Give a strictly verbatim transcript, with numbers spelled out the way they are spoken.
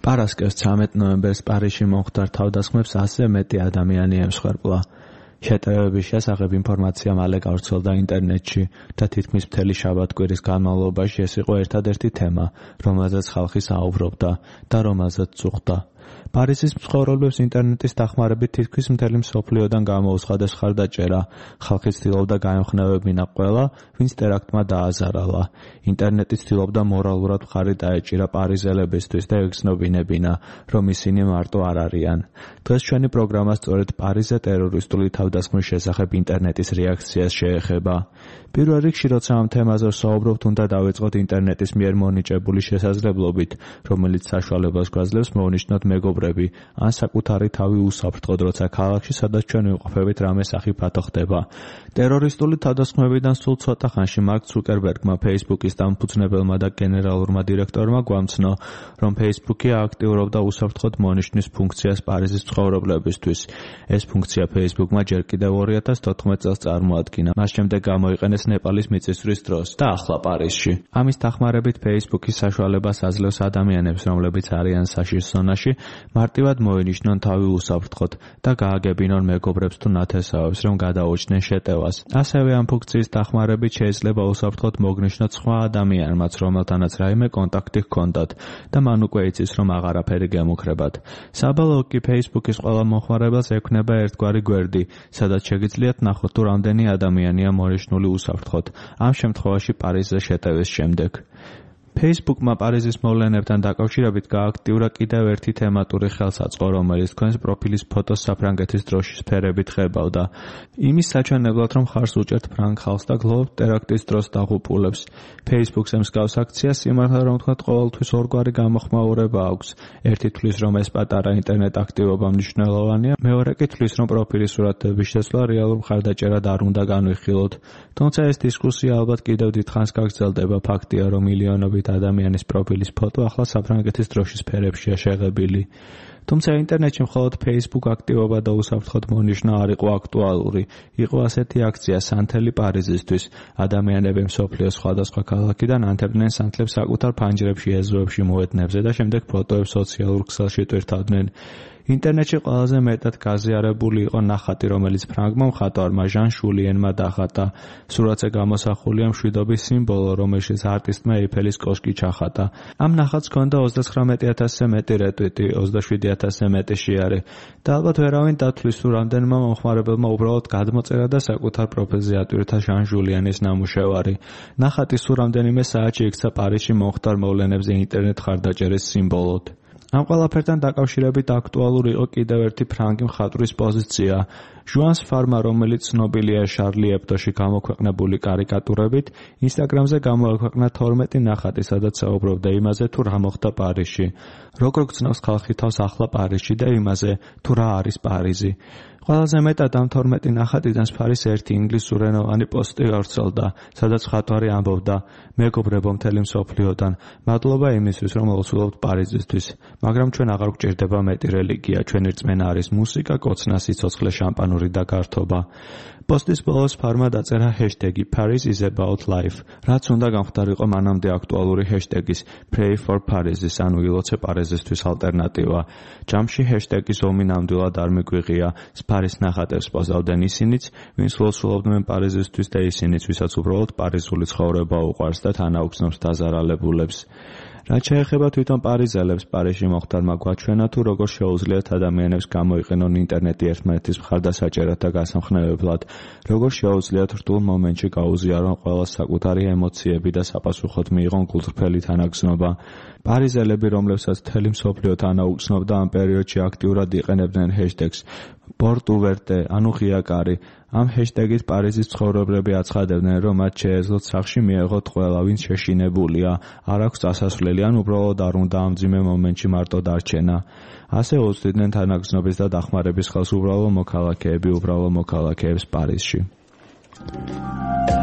პარასკევს ცამეტ ნოემბერს პარიზში მომხდარ თავდასხმებს ასზე მეტი ადამიანი ემსხვერპლა. შეტევების შესახებ ინფორმაცია მალე გავრცელდა ინტერნეტში და თითქმის მთელი შაბათ-კვირის განმავლობაში ეს იყო ერთადერთი თემა, რომელზეც ხალხი საუბრობდა და რომელზეც წუხდა. პარიზის მცხოვრებლებს ინტერნეტის დახმარებით თითქმის მთელი მსოფლიოდან გამოუცხადეს მხარდაჭერა. ხალხი ცდილობდა გაემხნევებინა ყველა, ვინც ტერაქტმა დააზარალა. ინტერნეტი ცდილობდა მორალურად მხარი დაეჭირა პარიზელებისთვის და ეგრძნობინებინა, რომ ისინი მარტო არ არიან. დღეს ჩვენი პროგრამა სწორედ პარიზზე ტერორისტული თავდასხმის შესახებ ინტერნეტის რეაქციას შეეხება. პირველ რიგში, როცა ამ თემაზე ვსაუბრობთ, უნდა დავიწყოთ ინტერნეტის მიერ მონიჭებული შესაძლებლობით, რომელიც საშუალებას გვაძლევს მოვნიშნოთ მეგობრები, ან საკუთარი თავი უსაფრთხოდ, როცა ქალაქში, სადაც ჩვენ ვიმყოფებით, რამე სახიფათო ხდება. ტერორისტული თავდასხმებიდან სულ ცოტა ხანში მარკ ცუკერბერგმა, Facebook-ის დამფუძნებელმა და გენერალურმა დირექტორმა გვამცნო, რომ Facebook-ი აქტიურობდა უსაფრთხოდ მონიშნის ფუნქციას პარიზის მცხოვრებლებისთვის. ეს ფუნქცია Facebook-მა ჯერ კიდევ ორი ათას თოთხმეტ წელს წარმოადგინა. მას შემდეგ გამოიყენეს ნეპალის მიწისძვრის დროს და ახლა პარიზში. ამის დახმარებით Facebook-ის საშუალებას აძლევს ადამიანებს, რომლებიც არიან საშიშ ზონაში, მარტივად მოენიშნონ თავი უსაფრთხოდ და გააგებინონ მეგობრებს თუ ნათესავებს, რომ გადაუჩნდნენ შეტევას. ასევე ამ ფუნქციის დახმარებით შეიძლება უსაფრთხოდ მოგნიშნოთ სხვა ადამიანმაც, რომელთანაც რაიმე კონტაქტი ჰქონდათ და მან უკვე იცის, რომ აღარაფერი გემუქრებათ. საბოლოოდ კი Facebook-ის ყველა მომხმარებელს ექვნება ერთგვარი გვერდი, სადაც შეგიძლიათ ნახოთ თუ რამდენი ადამიანია მონიშნული უსაფრთხოდ, ამ შემთხვევაში პარიზზე შეტევის შემდეგ. Facebook-მა პარიზის მოვლენებთან დაკავშირებით გააქტიურა კიდევ ერთი თემატური ხელსაწყო, რომელიც თქვენს პროფილის ფოტოს საფრანგეთის დროშის ფერებით ხებავდა. იმის საჩვენებლად, რომ ხარს უჭერთ ფრანგ ხალხს და გლოვობთ ტერაქტის დროს დაღუპულებს. Facebook-ზე მსგავს აქციას სიმართლე რომ ვთქვათ, ყოველთვის ორგვარი გამოხმაურება აქვს. ერთი თვლის, რომ ეს პატარა ინტერნეტ აქტივობა მნიშვნელოვანია, მეორე კი თვლის, რომ პროფილის სურათების შესვლა რეალურ მხარდაჭერად არ უნდა განვიხილოთ. თუმცა ეს დისკუსია ალბათ კიდევ დიდხანს გაგრძელდება. ფაქტია, რომ მილიონობით ადამიანის პროფილის ფოტო ახლა საფრანგეთის დროშის ფერებშია შეღებილი. თუმცა ინტერნეტში მხოლოდ Facebook აქტივობა და უსაფრთხოდ მონიშნა არ იყო აქტუალური. იყო ასეთი აქცია სანთელი პარიზისთვის. ადამიანები მსოფლიოს სხვადასხვა ქალაქიდან ანთებდნენ სანთლებს საკუთარ ფანჯრებში, ეზოებში, მოედნებზე და შემდეგ ფოტოებს სოციალურ ქსელში ტვირთავდნენ. ინტერნეტში ყველაზე მეტად გაზიარებული იყო ნახატი, რომელიც ფრანგმა მხატვარმა ჟან შულიენმა დახატა. სურათზე გამოსახულია მშვიდობის სიმბოლო, რომელშიც არტისტმა ეიფელის კოშკი ჩახატა. ამ ნახატს ჰქონდა ოცდათხრამეტი ათასზე მეტი რეტვიტი, ოცდაშვიდი ათასზე მეტი შეარე და ალბათ ვერავინ დათვლის თუ რამდენმა მომხმარებელმა უბრალოდ გადმოწერა და საკუთარ პროფილზე ატვირთა ჟან შულიანის ნამუშევარი. ნახატი სულ რამდენიმე საათში იქცა პარიზში მომხდარ მოვლენებზე ინტერნეტ ხარდაჭერის სიმბოლოდ. ამ ყველაფერთან დაკავშირებით აქტუალური იყო კიდევ ერთი ფრანგი მხატვრის პოზიცია. ჟუანს ფარმა, რომელიც ცნობილია შარლი ებდოში გამოქვეყნებული კარიკატურებით, ინსტაგრამზე გამოაქვეყნა თორმეტი ნახატი, სადაც საუბრობდა იმაზე, თუ რა მოხდა პარიზში. როგორ გრძნობს ხალხი თავს ახლა პარიზში და იმაზე, თუ რა არის პარიზი. ყველაზე მეტად ამ თორმეტი ნახატიდან სფარის ერთი ინგლისურენოვანი პოსტი გავრცელდა, სადაც მხატვარი ამბობდა: მეგობრებო მთელი მსოფლიოდან, მადლობა იმისთვის, რომ მოვსულობთ პარიზისთვის, მაგრამ ჩვენ აღარ გვჭირდება მეტი რელიგია, ჩვენი რწმენა არის მუსიკა, კოცნა, სიცოცხლე, შამპანური და გართობა. პოსტის ბოლოს ფარმა დაწერა ჰეშტეგი Paris is about life, რაც უნდა გამხდარიყო მანამდე აქტუალური ჰეშტეგის Pray for Paris-ის, ანუ ილოცე პარიზისთვის ალტერნატივა. ჯამში ჰეშტეგის ომი ნამდვილად არ მიგვიღია. სფარის ნახატებს პოზავდნენ ისინიც, ვინც ლოცულობდნენ პარიზისთვის და ისინიც, ვისაც უბრალოდ პარიზული ცხოვრება უყვარს და თან აუგზნობს დაზარალებულებს. რაც შეეხება თვითონ პარიზელებს, პარიზში მომხდარმა გვაჩვენა თუ როგორ შეუძლიათ ადამიანებს გამოიყენონ ინტერნეტი ერთმანეთის მხარდასაჭერად და გასამხნევებლად, როგორ შეუძლიათ რთულ მომენტში გაუზიარონ ყველას საკუთარი ემოციები და საპასუხოდ მიიღონ გულწრფელი თანაგზნობა. პარიზელები, რომლებსაც მთელი მსოფლიო თანაუგზნობდა, ამ პერიოდში აქტიურად იყენებდნენ ჰეშტეგს Porte ouverte, ანუ ღიაკარი. ამ ჰეშტეგით პარიზის ცხოვრებები აცხადებდნენ, რომ მათ შეეძლოთ სახლში მიეღოთ ყველა, ვინც შეშინებულია, არ აქვს წასასვლელი, ან უბრალოდ არ უნდა ამ მძიმე მომენტში მარტო დარჩენა. ასე უცდიდნენ თანაგზნობის და დახმარების ხელს უბრალო მოქალაქეები, უბრალო მოქალაქეებს პარიზში.